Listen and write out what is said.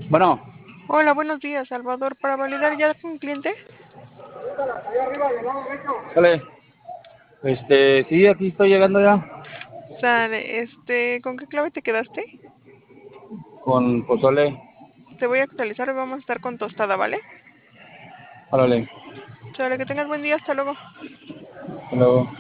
Bueno, Hola, buenos días, Salvador. ¿Para validar ya con cliente? sale. Sí, aquí estoy llegando ya Sale, ¿con qué clave te quedaste? con pozole. Te voy a actualizar y vamos a estar con tostada, ¿vale? Órale. Sale, que tengas buen día, hasta luego. Hasta luego.